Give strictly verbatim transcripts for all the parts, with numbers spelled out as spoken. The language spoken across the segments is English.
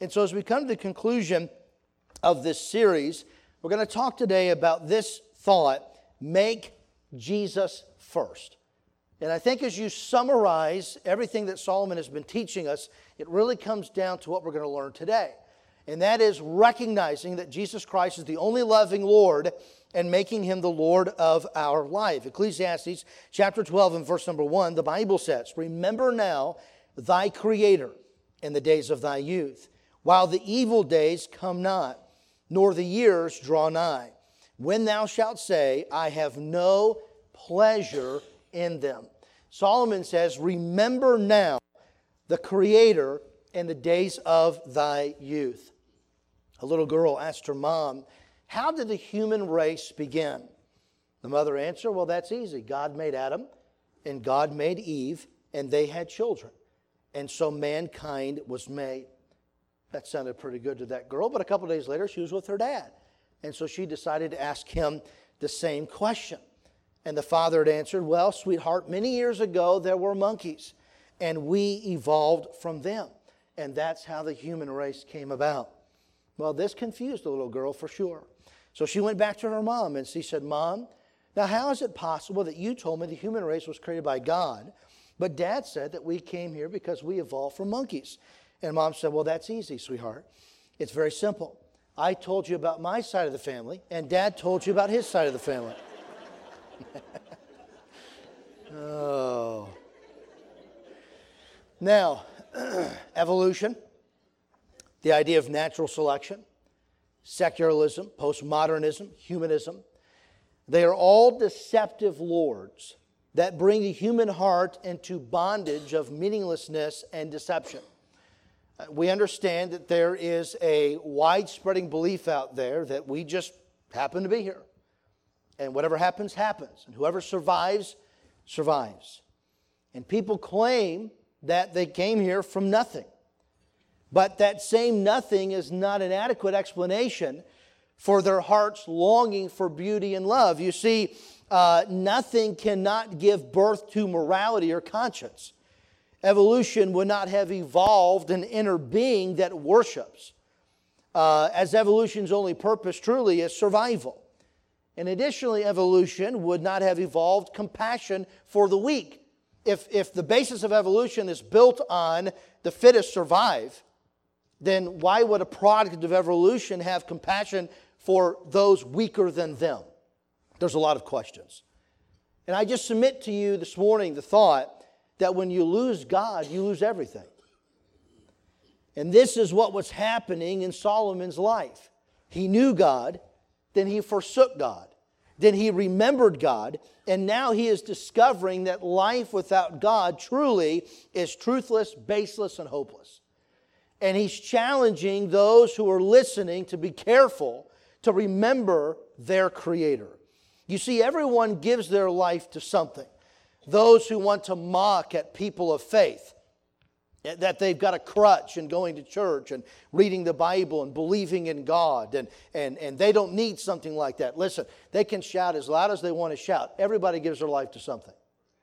And so as we come to the conclusion of this series, we're going to talk today about this thought, make Jesus first. And I think as you summarize everything that Solomon has been teaching us, it really comes down to what we're going to learn today. And that is recognizing that Jesus Christ is the only loving Lord and making Him the Lord of our life. Ecclesiastes chapter twelve and verse number one, the Bible says, "Remember now thy Creator in the days of thy youth, while the evil days come not, nor the years draw nigh, when thou shalt say, I have no pleasure in them." Solomon says, remember now the Creator in the days of thy youth. A little girl asked her mom, how did the human race begin? The mother answered, well, that's easy. God made Adam and God made Eve and they had children. And so mankind was made. That sounded pretty good to that girl, but a couple days later she was with her dad. And so she decided to ask him the same question. And the father had answered, well, sweetheart, many years ago there were monkeys and we evolved from them. And that's how the human race came about. Well, this confused the little girl for sure. So she went back to her mom and she said, Mom, now how is it possible that you told me the human race was created by God, but Dad said that we came here because we evolved from monkeys? And Mom said, well, that's easy, sweetheart. It's very simple. I told you about my side of the family, and Dad told you about his side of the family. Oh. Now, evolution, the idea of natural selection, secularism, postmodernism, humanism, they are all deceptive lords that bring the human heart into bondage of meaninglessness and deception. We understand that there is a widespreading belief out there that we just happen to be here. And whatever happens, happens. And whoever survives, survives. And people claim that they came here from nothing. But that same nothing is not an adequate explanation for their heart's longing for beauty and love. You see, uh, nothing cannot give birth to morality or conscience. Evolution would not have evolved an inner being that worships, uh, as evolution's only purpose truly is survival. And additionally, evolution would not have evolved compassion for the weak. If, if the basis of evolution is built on the fittest survive, then why would a product of evolution have compassion for those weaker than them? There's a lot of questions. And I just submit to you this morning the thought that when you lose God, you lose everything. And this is what was happening in Solomon's life. He knew God, then he forsook God. Then he remembered God, and now he is discovering that life without God truly is truthless, baseless, and hopeless. And he's challenging those who are listening to be careful to remember their Creator. You see, everyone gives their life to something. Those who want to mock at people of faith, that they've got a crutch in going to church and reading the Bible and believing in God, and, and, and they don't need something like that. Listen, they can shout as loud as they want to shout. Everybody gives their life to something.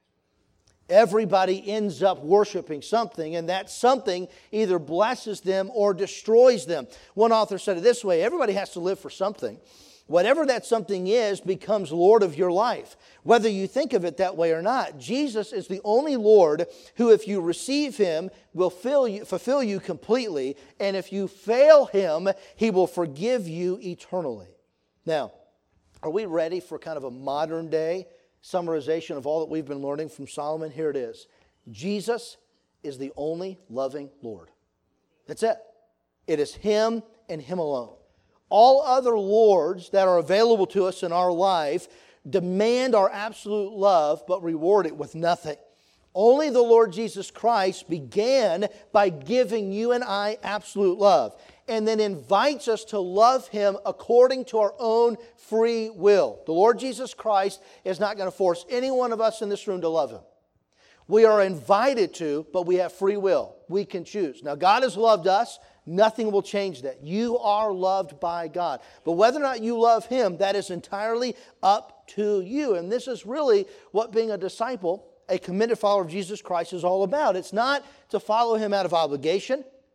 Everybody ends up worshiping something, and that something either blesses them or destroys them. One author said it this way, everybody has to live for something. Whatever that something is becomes Lord of your life, whether you think of it that way or not. Jesus is the only Lord who, if you receive Him, will fill you, fulfill you completely. And if you fail Him, He will forgive you eternally. Now, are we ready for kind of a modern day summarization of all that we've been learning from Solomon? Here it is. Jesus is the only loving Lord. That's it. It is Him and Him alone. All other lords that are available to us in our life demand our absolute love, but reward it with nothing. Only the Lord Jesus Christ began by giving you and I absolute love, and then invites us to love Him according to our own free will. The Lord Jesus Christ is not going to force any one of us in this room to love Him. We are invited to, but we have free will. We can choose. Now, God has loved us. Nothing will change that. You are loved by God. But whether or not you love Him, that is entirely up to you. And this is really what being a disciple, a committed follower of Jesus Christ, is all about. It's not to follow Him out of obligation.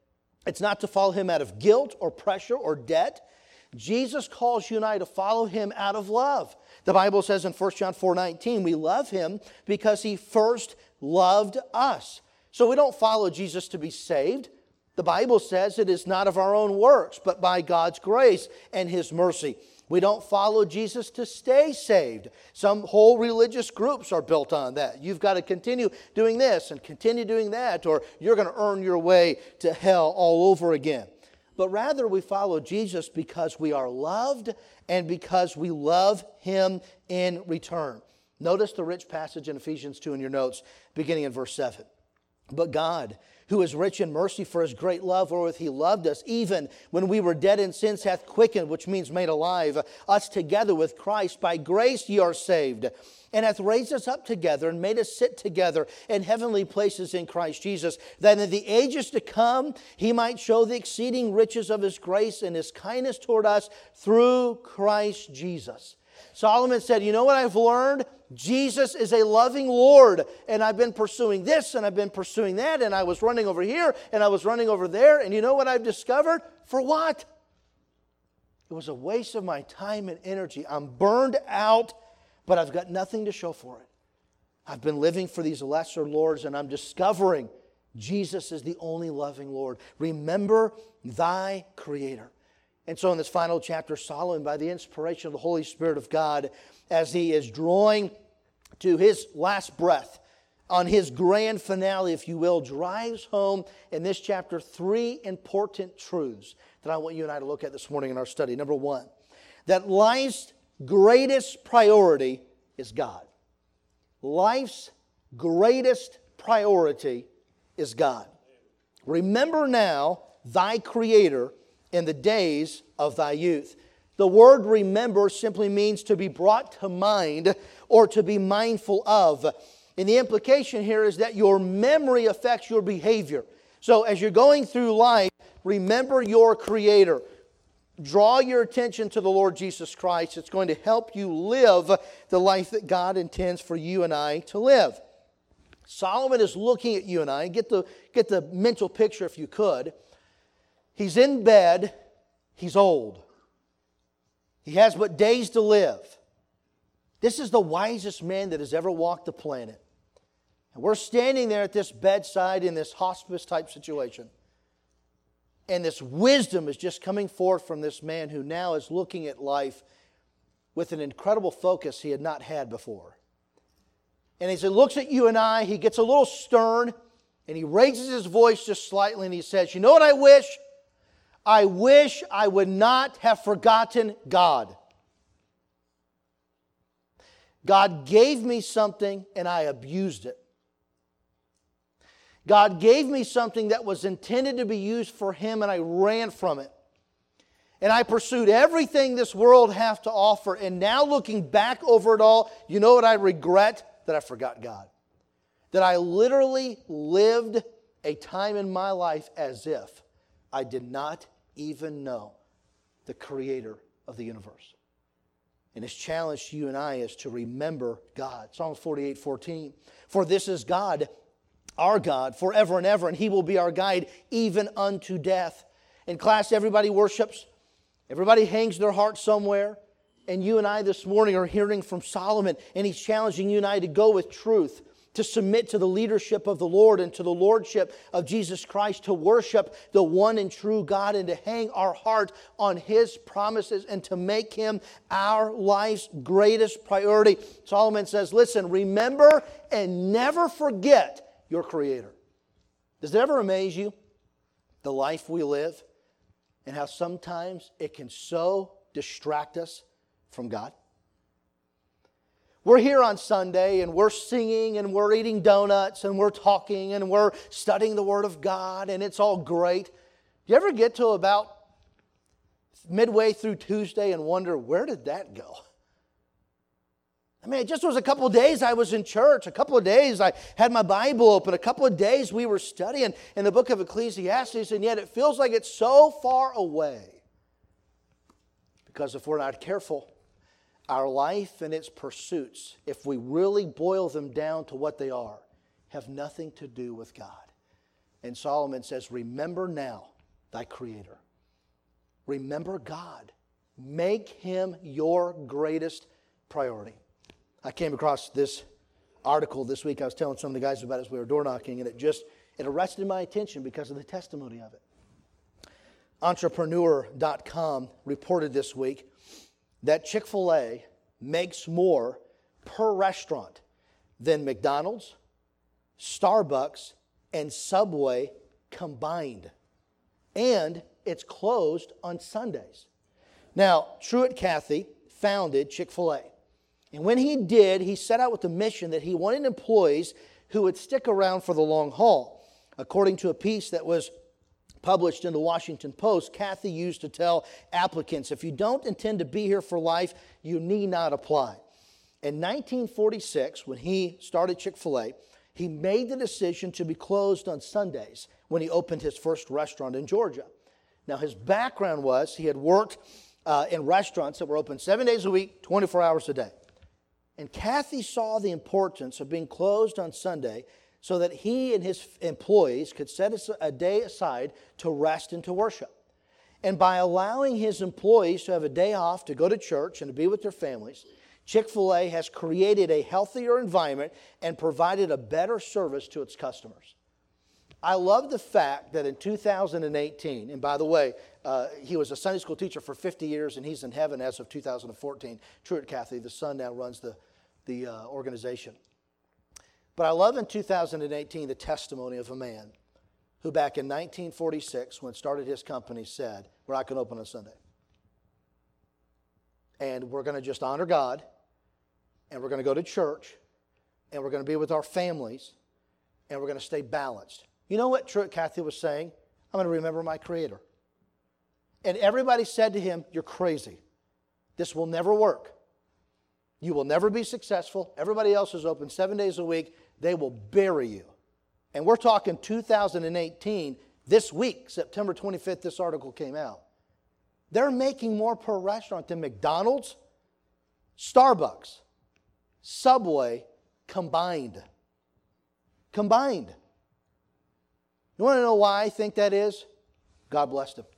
It's not to follow Him out of guilt or pressure or debt. Jesus calls you and I to follow Him out of love. The Bible says in First John four nineteen, we love Him because He first loved us. So we don't follow Jesus to be saved. The Bible says it is not of our own works, but by God's grace and His mercy. We don't follow Jesus to stay saved. Some whole religious groups are built on that. You've got to continue doing this and continue doing that, or you're going to earn your way to hell all over again. But rather we follow Jesus because we are loved and because we love Him in return. Notice the rich passage in Ephesians two in your notes, beginning in verse seven. But God, who is rich in mercy for His great love wherewith He loved us, even when we were dead in sins, hath quickened, which means made alive, us together with Christ. By grace ye are saved, and hath raised us up together, and made us sit together in heavenly places in Christ Jesus, that in the ages to come He might show the exceeding riches of His grace and His kindness toward us through Christ Jesus. Solomon said, you know what I've learned? Jesus is a loving Lord, and I've been pursuing this, and I've been pursuing that, and I was running over here, and I was running over there, and you know what I've discovered? For what? It was a waste of my time and energy. I'm burned out, but I've got nothing to show for it. I've been living for these lesser lords, and I'm discovering Jesus is the only loving Lord. Remember thy Creator. And so in this final chapter, Solomon, by the inspiration of the Holy Spirit of God, as he is drawing to his last breath, on his grand finale, if you will, drives home in this chapter three important truths that I want you and I to look at this morning in our study. Number one, that life's greatest priority is God. Life's greatest priority is God. Remember now thy Creator in the days of thy youth. The word remember simply means to be brought to mind or to be mindful of. And the implication here is that your memory affects your behavior. So as you're going through life, remember your Creator. Draw your attention to the Lord Jesus Christ. It's going to help you live the life that God intends for you and I to live. Solomon is looking at you and I. Get the, get the mental picture if you could. He's in bed. He's old. He has but days to live. This is the wisest man that has ever walked the planet. And we're standing there at this bedside in this hospice type situation. And this wisdom is just coming forth from this man who now is looking at life with an incredible focus he had not had before. And as he looks at you and I, he gets a little stern and he raises his voice just slightly and he says, you know what I wish? I wish I would not have forgotten God. God gave me something and I abused it. God gave me something that was intended to be used for Him and I ran from it. And I pursued everything this world has to offer. And now looking back over it all, you know what I regret? That I forgot God. That I literally lived a time in my life as if I did not even know the Creator of the universe. And His challenge to you and I is to remember God. Psalm forty-eight fourteen. For this is God, our God, forever and ever, and He will be our guide even unto death. In class, everybody worships. Everybody hangs their heart somewhere. And you and I this morning are hearing from Solomon, and he's challenging you and I to go with truth, to submit to the leadership of the Lord and to the lordship of Jesus Christ, to worship the one and true God and to hang our heart on His promises and to make Him our life's greatest priority. Solomon says, listen, remember and never forget your Creator. Does it ever amaze you, the life we live, and how sometimes it can so distract us from God? We're here on Sunday and we're singing and we're eating donuts and we're talking and we're studying the Word of God and it's all great. Do you ever get to about midway through Tuesday and wonder, where did that go? I mean, it just was a couple of days I was in church. A couple of days I had my Bible open. A couple of days we were studying in the book of Ecclesiastes, and yet it feels like it's so far away. Because if we're not careful, our life and its pursuits, if we really boil them down to what they are, have nothing to do with God. And Solomon says, remember now thy Creator. Remember God. Make Him your greatest priority. I came across this article this week. I was telling some of the guys about it as we were door knocking, and it just, it arrested my attention because of the testimony of it. Entrepreneur dot com reported this week that Chick-fil-A makes more per restaurant than McDonald's, Starbucks, and Subway combined. And it's closed on Sundays. Now, Truett Cathy founded Chick-fil-A. And when he did, he set out with the mission that he wanted employees who would stick around for the long haul. According to a piece that was published in the Washington Post, Cathy used to tell applicants, if you don't intend to be here for life, you need not apply. In nineteen forty-six, when he started Chick-fil-A, he made the decision to be closed on Sundays when he opened his first restaurant in Georgia. Now, his background was he had worked uh, in restaurants that were open seven days a week, twenty-four hours a day. And Cathy saw the importance of being closed on Sunday so that he and his employees could set a day aside to rest and to worship. And by allowing his employees to have a day off to go to church and to be with their families, Chick-fil-A has created a healthier environment and provided a better service to its customers. I love the fact that in two thousand eighteen, and by the way, uh, he was a Sunday school teacher for fifty years, and he's in heaven as of two thousand fourteen. Truett Cathy, the son, now runs the, the uh, organization. But I love in two thousand eighteen the testimony of a man who back in nineteen forty-six, when started his company, said, we're not going to open on Sunday. And we're going to just honor God, and we're going to go to church, and we're going to be with our families, and we're going to stay balanced. You know what Truett Cathy was saying? I'm going to remember my Creator. And everybody said to him, you're crazy. This will never work. You will never be successful. Everybody else is open seven days a week. They will bury you. And we're talking two thousand eighteen, this week, September twenty-fifth, this article came out. They're making more per restaurant than McDonald's, Starbucks, Subway combined. Combined. You want to know why I think that is? God blessed him.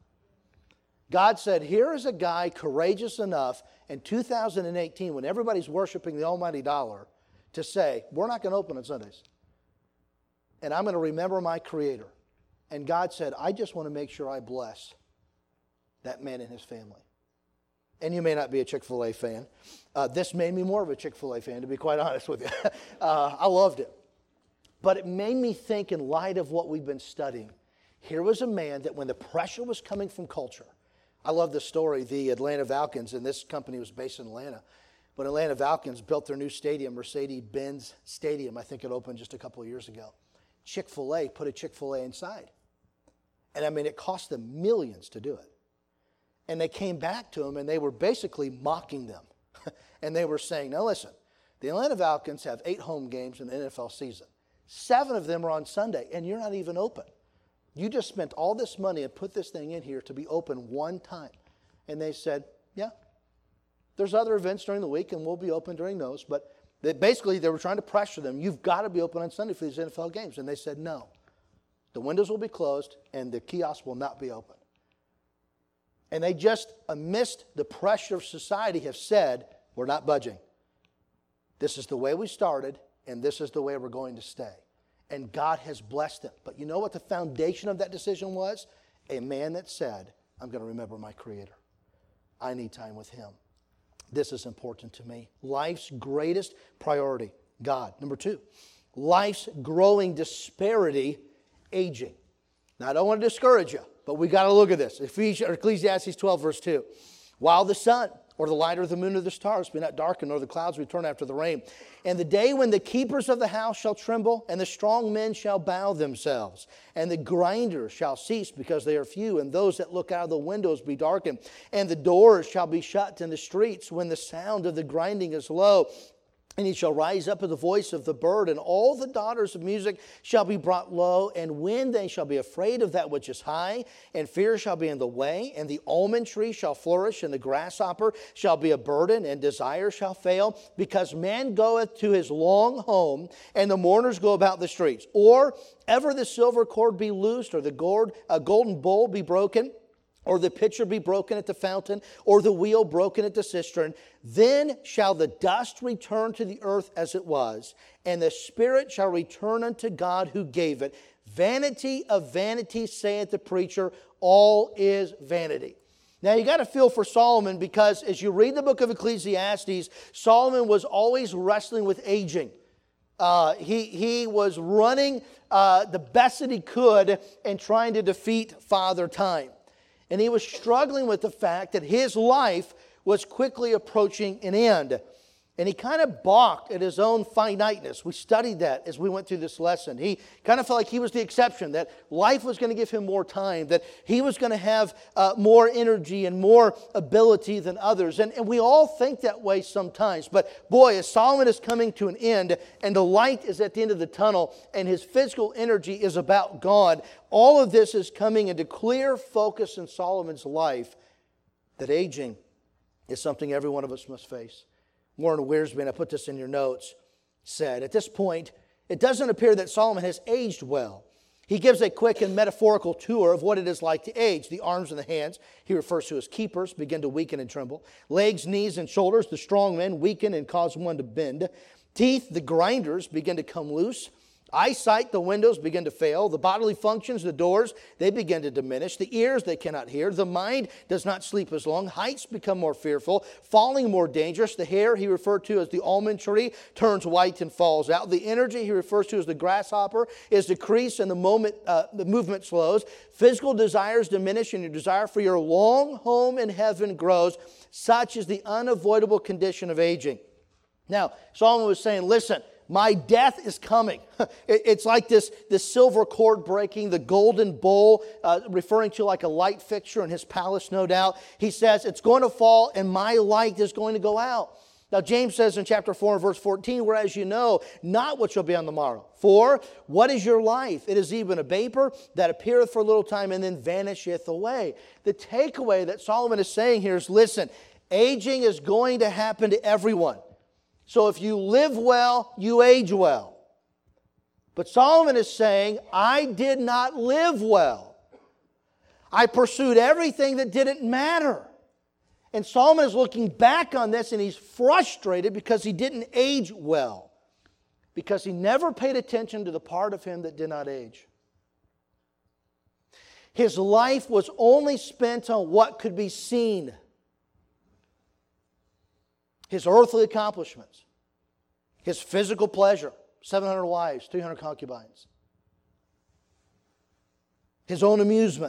God said, here is a guy courageous enough in two thousand eighteen, when everybody's worshiping the almighty dollar, to say, we're not going to open on Sundays. And I'm going to remember my Creator. And God said, I just want to make sure I bless that man and his family. And you may not be a Chick-fil-A fan. Uh, this made me more of a Chick-fil-A fan, to be quite honest with you. uh, I loved it. But it made me think, in light of what we've been studying, here was a man that when the pressure was coming from culture, I love this story, the Atlanta Falcons, and this company was based in Atlanta. When Atlanta Falcons built their new stadium, Mercedes-Benz Stadium, I think it opened just a couple of years ago, Chick-fil-A put a Chick-fil-A inside. And I mean, it cost them millions to do it. And they came back to him, and they were basically mocking them. And they were saying, now listen, the Atlanta Falcons have eight home games in the N F L season. Seven of them are on Sunday, and you're not even open. You just spent all this money and put this thing in here to be open one time. And they said, yeah, there's other events during the week, and we'll be open during those. But they, basically, they were trying to pressure them. You've got to be open on Sunday for these N F L games. And they said, no. The windows will be closed, and the kiosk will not be open. And they just, amidst the pressure of society, have said, we're not budging. This is the way we started, and this is the way we're going to stay. And God has blessed them. But you know what the foundation of that decision was? A man that said, I'm going to remember my Creator. I need time with Him. This is important to me. Life's greatest priority, God. Number two, life's growing disparity, aging. Now, I don't want to discourage you, but we got to look at this. Ecclesiastes twelve, verse two. While the sun, or the light, or the moon, or the stars be not darkened, nor the clouds return after the rain. And the day when the keepers of the house shall tremble, and the strong men shall bow themselves, and the grinders shall cease because they are few, and those that look out of the windows be darkened, and the doors shall be shut in the streets when the sound of the grinding is low. And he shall rise up at the voice of the bird, and all the daughters of music shall be brought low. And when they shall be afraid of that which is high, and fear shall be in the way, and the almond tree shall flourish, and the grasshopper shall be a burden, and desire shall fail, because man goeth to his long home, and the mourners go about the streets. Or ever the silver cord be loosed, or the gold, a golden bowl be broken, or the pitcher be broken at the fountain, or the wheel broken at the cistern, then shall the dust return to the earth as it was, and the spirit shall return unto God who gave it. Vanity of vanities, saith the preacher, all is vanity. Now you got to feel for Solomon, because as you read the book of Ecclesiastes, Solomon was always wrestling with aging. Uh, he, he was running uh, the best that he could and trying to defeat Father Time. And he was struggling with the fact that his life was quickly approaching an end. And he kind of balked at his own finiteness. We studied that as we went through this lesson. He kind of felt like he was the exception, that life was going to give him more time, that he was going to have uh, more energy and more ability than others. And, and we all think that way sometimes. But boy, as Solomon is coming to an end, and the light is at the end of the tunnel, and his physical energy is about gone, all of this is coming into clear focus in Solomon's life, that aging is something every one of us must face. Warren Wiersbe, and I put this in your notes, said, at this point, it doesn't appear that Solomon has aged well. He gives a quick and metaphorical tour of what it is like to age. The arms and the hands, he refers to as keepers, begin to weaken and tremble. Legs, knees, and shoulders, the strong men, weaken and cause one to bend. Teeth, the grinders, begin to come loose. Eyesight, the windows begin to fail. The bodily functions, the doors, they begin to diminish. The ears, they cannot hear. The mind does not sleep as long. Heights become more fearful. Falling more dangerous. The hair, he referred to as the almond tree, turns white and falls out. The energy, he refers to as the grasshopper, is decreased and the moment uh, the movement slows. Physical desires diminish, and your desire for your long home in heaven grows. Such is the unavoidable condition of aging. Now, Solomon was saying, listen, my death is coming. It's like this, this silver cord breaking, the golden bowl, uh, referring to like a light fixture in his palace, no doubt. He says, it's going to fall and my light is going to go out. Now, James says in chapter four and verse fourteen, whereas you know not what shall be on the morrow. For what is your life? It is even a vapor that appeareth for a little time and then vanisheth away. The takeaway that Solomon is saying here is, listen, aging is going to happen to everyone. So if you live well, you age well. But Solomon is saying, I did not live well. I pursued everything that didn't matter. And Solomon is looking back on this and he's frustrated because he didn't age well. Because he never paid attention to the part of him that did not age. His life was only spent on what could be seen. His earthly accomplishments, his physical pleasure, seven hundred wives, three hundred concubines, his own amusement.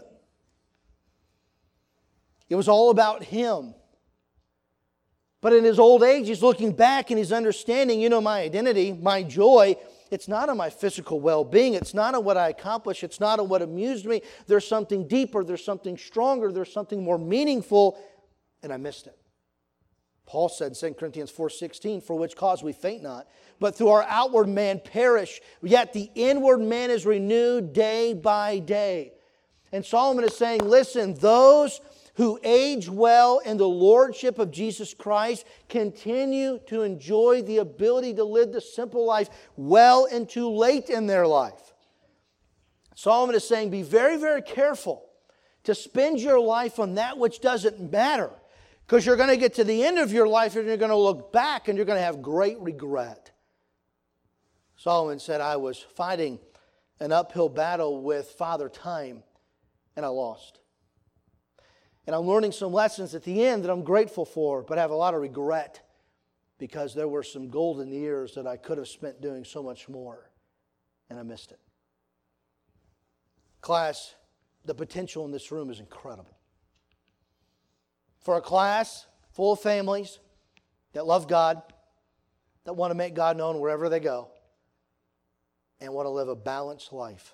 It was all about him. But in his old age, he's looking back and he's understanding, you know, my identity, my joy, it's not on my physical well-being. It's not on what I accomplish. It's not on what amused me. There's something deeper. There's something stronger. There's something more meaningful. And I missed it. Paul said in Second Corinthians four sixteen, for which cause we faint not, but through our outward man perish, yet the inward man is renewed day by day. And Solomon is saying, listen, those who age well in the lordship of Jesus Christ continue to enjoy the ability to live the simple life well into late in their life. Solomon is saying, be very, very careful to spend your life on that which doesn't matter. Because you're going to get to the end of your life and you're going to look back and you're going to have great regret. Solomon said, I was fighting an uphill battle with Father Time and I lost. And I'm learning some lessons at the end that I'm grateful for, but I have a lot of regret because there were some golden years that I could have spent doing so much more and I missed it. Class, the potential in this room is incredible. For a class full of families that love God, that want to make God known wherever they go, and want to live a balanced life.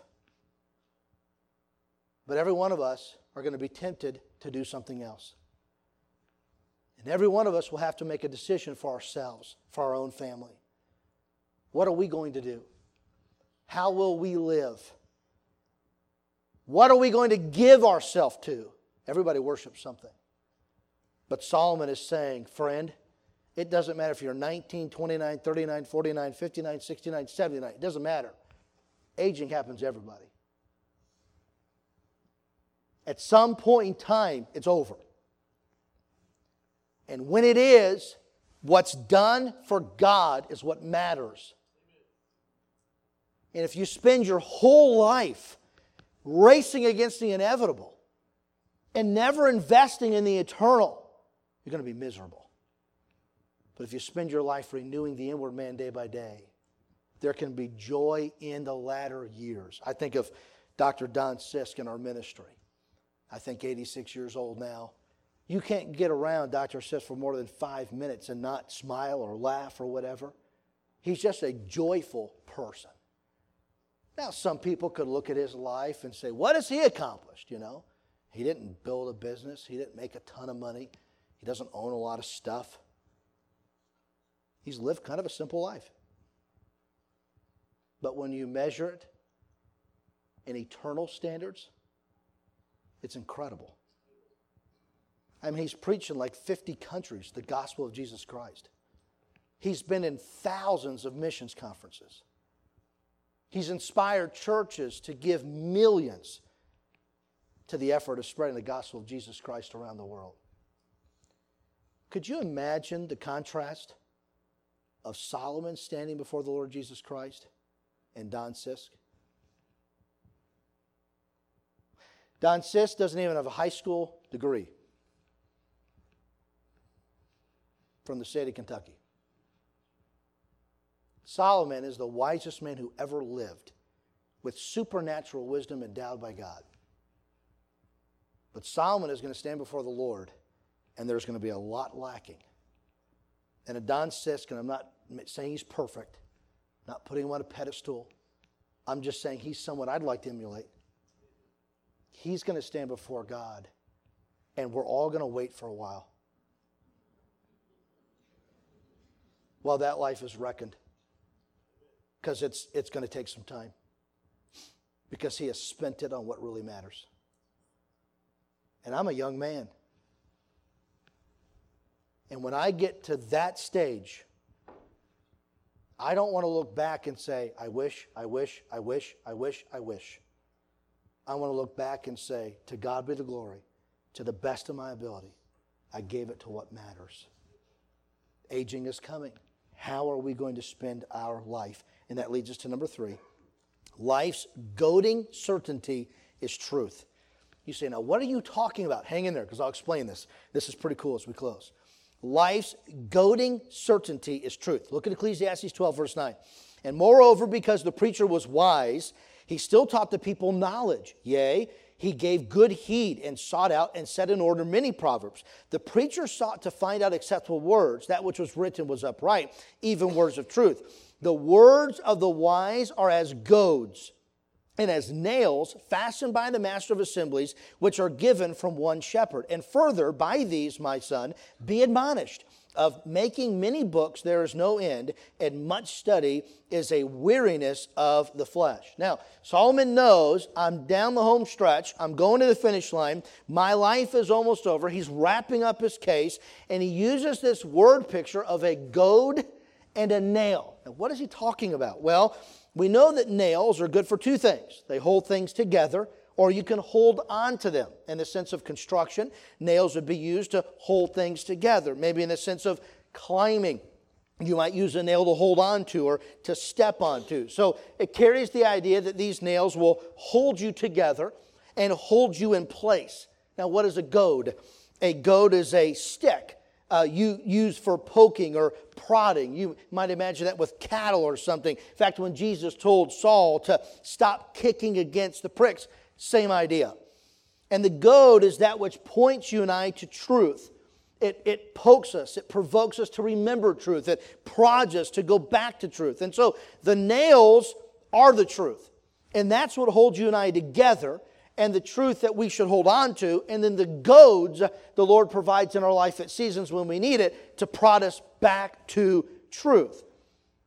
But every one of us are going to be tempted to do something else. And every one of us will have to make a decision for ourselves, for our own family. What are we going to do? How will we live? What are we going to give ourselves to? Everybody worships something. But Solomon is saying, friend, it doesn't matter if you're nineteen, twenty-nine, thirty-nine, forty-nine, fifty-nine, sixty-nine, seventy-nine. It doesn't matter. Aging happens to everybody. At some point in time, it's over. And when it is, what's done for God is what matters. And if you spend your whole life racing against the inevitable and never investing in the eternal, you're going to be miserable. But if you spend your life renewing the inward man day by day, there can be joy in the latter years. I think of Doctor Don Sisk in our ministry. I think eighty-six years old now. You can't get around Doctor Sisk for more than five minutes and not smile or laugh or whatever. He's just a joyful person. Now, some people could look at his life and say, what has he accomplished, you know? He didn't build a business. He didn't make a ton of money. He doesn't own a lot of stuff. He's lived kind of a simple life. But when you measure it in eternal standards, it's incredible. I mean, he's preached in like fifty countries the gospel of Jesus Christ. He's been in thousands of missions conferences. He's inspired churches to give millions to the effort of spreading the gospel of Jesus Christ around the world. Could you imagine the contrast of Solomon standing before the Lord Jesus Christ and Don Sisk? Don Sisk doesn't even have a high school degree from the state of Kentucky. Solomon is the wisest man who ever lived, with supernatural wisdom endowed by God. But Solomon is going to stand before the Lord, and there's going to be a lot lacking. And a Don Sisk, and I'm not saying he's perfect, not putting him on a pedestal. I'm just saying he's someone I'd like to emulate. He's going to stand before God, and we're all going to wait for a while while that life is reckoned. Because it's, it's going to take some time. Because he has spent it on what really matters. And I'm a young man. And when I get to that stage, I don't want to look back and say, I wish, I wish, I wish, I wish, I wish. I want to look back and say, to God be the glory. To the best of my ability, I gave it to what matters. Aging is coming. How are we going to spend our life? And that leads us to number three. Life's goading certainty is truth. You say, now what are you talking about? Hang in there because I'll explain this. This is pretty cool as we close. Life's goading certainty is truth. Look at Ecclesiastes twelve, verse nine. And moreover, because the preacher was wise, he still taught the people knowledge. Yea, he gave good heed and sought out and set in order many proverbs. The preacher sought to find out acceptable words. That which was written was upright, even words of truth. The words of the wise are as goads and as nails fastened by the master of assemblies, which are given from one shepherd. And further, by these, my son, be admonished. Of making many books there is no end, and much study is a weariness of the flesh. Now, Solomon knows I'm down the home stretch. I'm going to the finish line. My life is almost over. He's wrapping up his case, and he uses this word picture of a goad and a nail. Now, what is he talking about? Well, we know that nails are good for two things. They hold things together, or you can hold on to them. In the sense of construction, nails would be used to hold things together. Maybe in the sense of climbing, you might use a nail to hold on to or to step onto. So it carries the idea that these nails will hold you together and hold you in place. Now, what is a goad? A goad is a stick uh, you use for poking or prodding. You might imagine that with cattle or something. In fact, when Jesus told Saul to stop kicking against the pricks, same idea. And the goad is that which points you and I to truth. It, it pokes us. It provokes us to remember truth. It prods us to go back to truth. And so the nails are the truth. And that's what holds you and I together, and the truth that we should hold on to. And then the goads the Lord provides in our life at seasons when we need it to prod us back to truth.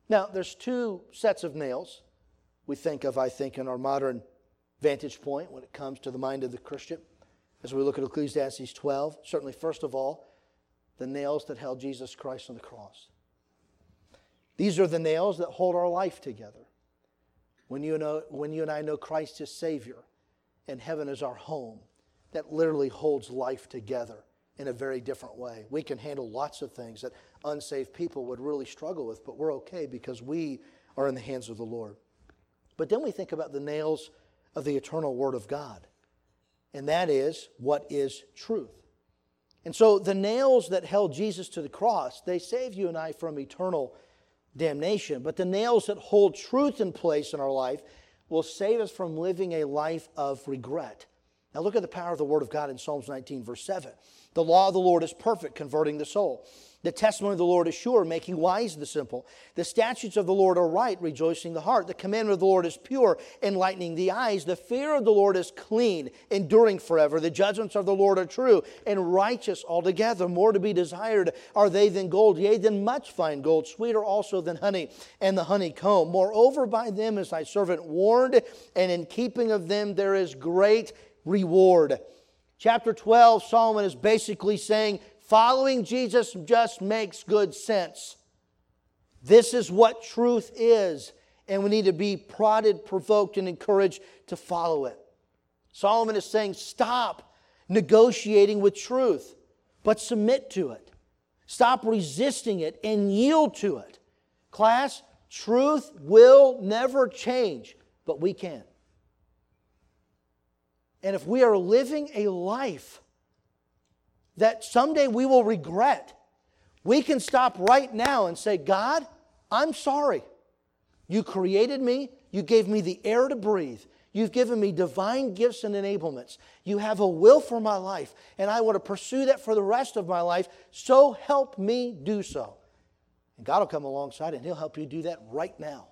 Now, there's two sets of nails we think of, I think, in our modern vantage point when it comes to the mind of the Christian. As we look at Ecclesiastes twelve, certainly, first of all, the nails that held Jesus Christ on the cross. These are the nails that hold our life together. When you know, when you and I know Christ as Savior and heaven is our home, that literally holds life together in a very different way. We can handle lots of things that unsaved people would really struggle with, but we're okay because we are in the hands of the Lord. But then we think about the nails of the eternal Word of God, and that is what is truth. And so the nails that held Jesus to the cross, they save you and I from eternal damnation. But the nails that hold truth in place in our life will save us from living a life of regret. Now look at the power of the Word of God in Psalms nineteen, verse seven. The law of the Lord is perfect, converting the soul. The testimony of the Lord is sure, making wise the simple. The statutes of the Lord are right, rejoicing the heart. The commandment of the Lord is pure, enlightening the eyes. The fear of the Lord is clean, enduring forever. The judgments of the Lord are true and righteous altogether. More to be desired are they than gold, yea, than much fine gold, sweeter also than honey and the honeycomb. Moreover, by them is thy servant warned, and in keeping of them there is great reward. Chapter twelve, Solomon is basically saying, following Jesus just makes good sense. This is what truth is, and we need to be prodded, provoked, and encouraged to follow it. Solomon is saying, stop negotiating with truth, but submit to it. Stop resisting it and yield to it. Class, truth will never change, but we can. And if we are living a life that someday we will regret, we can stop right now and say, God, I'm sorry. You created me. You gave me the air to breathe. You've given me divine gifts and enablements. You have a will for my life, and I want to pursue that for the rest of my life, so help me do so. And God will come alongside and He'll help you do that right now.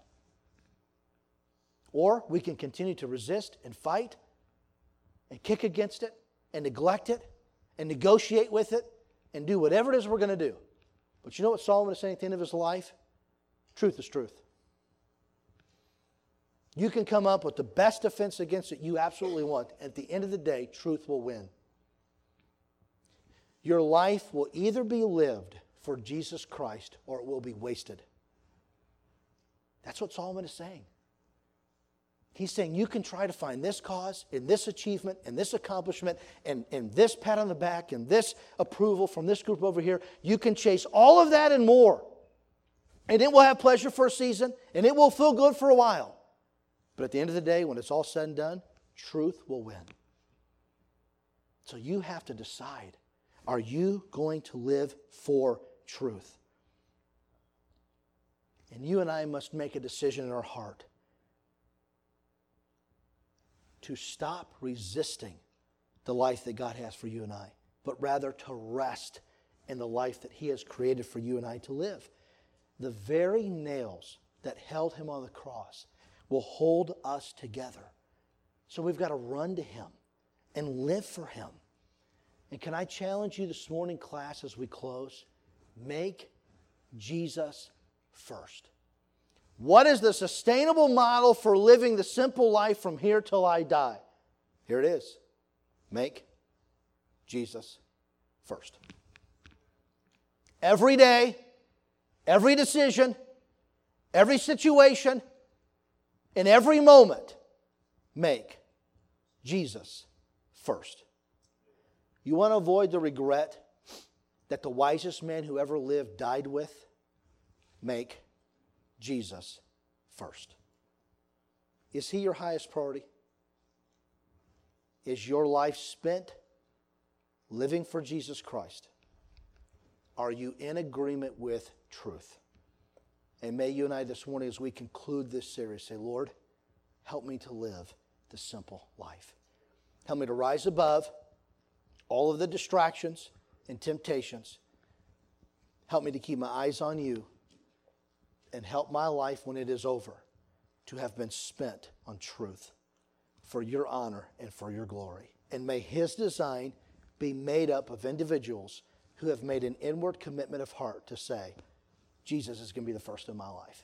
Or we can continue to resist and fight and kick against it and neglect it and negotiate with it and do whatever it is we're going to do. But you know what Solomon is saying at the end of his life? Truth is truth. You can come up with the best defense against it you absolutely want. At the end of the day, truth will win. Your life will either be lived for Jesus Christ or it will be wasted. That's what Solomon is saying. He's saying you can try to find this cause and this achievement and this accomplishment and, and this pat on the back and this approval from this group over here. You can chase all of that and more. And it will have pleasure for a season and it will feel good for a while. But at the end of the day, when it's all said and done, truth will win. So you have to decide, are you going to live for truth? And you and I must make a decision in our heart to stop resisting the life that God has for you and I, but rather to rest in the life that He has created for you and I to live. The very nails that held Him on the cross will hold us together. So we've got to run to Him and live for Him. And can I challenge you this morning, class, as we close? Make Jesus first. What is the sustainable model for living the simple life from here till I die? Here it is. Make Jesus first. Every day, every decision, every situation, in every moment, make Jesus first. You want to avoid the regret that the wisest man who ever lived died with? Make Jesus first. Is He your highest priority? Is your life spent living for Jesus Christ? Are you in agreement with truth? And may you and I this morning, as we conclude this series, say, Lord, help me to live the simple life. Help me to rise above all of the distractions and temptations. Help me to keep my eyes on You. And help my life when it is over to have been spent on truth for Your honor and for Your glory. And may His design be made up of individuals who have made an inward commitment of heart to say, Jesus is going to be the first in my life.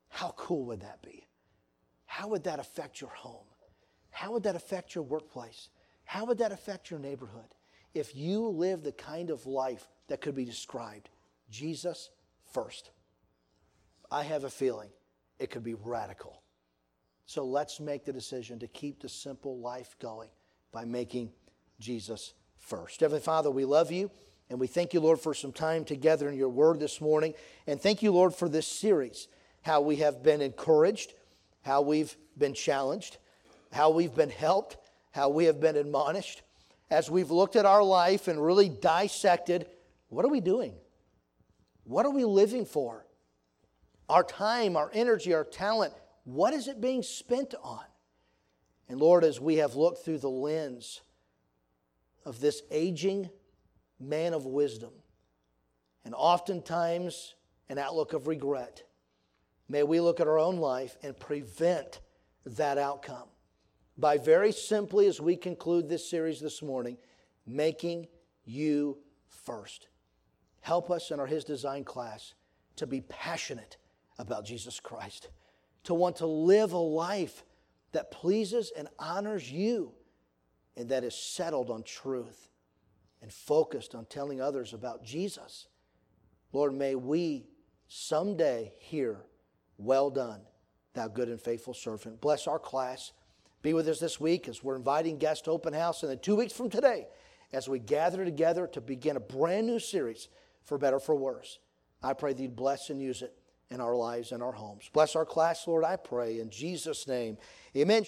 How cool would that be? How would that affect your home? How would that affect your workplace? How would that affect your neighborhood? If you live the kind of life that could be described, Jesus first, I have a feeling it could be radical. So let's make the decision to keep the simple life going by making Jesus first. Heavenly Father, we love you, and we thank you, Lord, for some time together in your word this morning. And thank you, Lord, for this series, how we have been encouraged, how we've been challenged, how we've been helped, how we have been admonished. As we've looked at our life and really dissected, what are we doing? What are we living for? Our time, our energy, our talent, what is it being spent on? And Lord, as we have looked through the lens of this aging man of wisdom, and oftentimes an outlook of regret, may we look at our own life and prevent that outcome by very simply, as we conclude this series this morning, making you first. Help us in our His Design class to be passionate about Jesus Christ, to want to live a life that pleases and honors you, and that is settled on truth and focused on telling others about Jesus. Lord, may we someday hear, well done, thou good and faithful servant. Bless our class. Be with us this week as we're inviting guests to open house, and then two weeks from today as we gather together to begin a brand new series, For Better, For Worse. I pray that you'd bless and use it in our lives and our homes. Bless our class, Lord, I pray in Jesus' name. Amen.